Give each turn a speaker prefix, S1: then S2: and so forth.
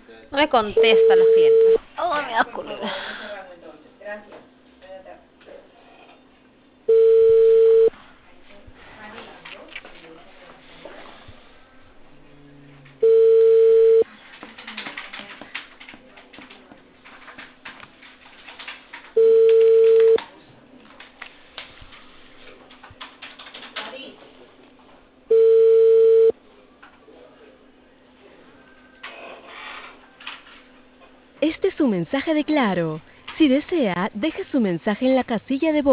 S1: No me contesta la gente. Oh, me da cólera.
S2: Este es su mensaje de Claro. Si desea, deje su mensaje en la casilla de voz.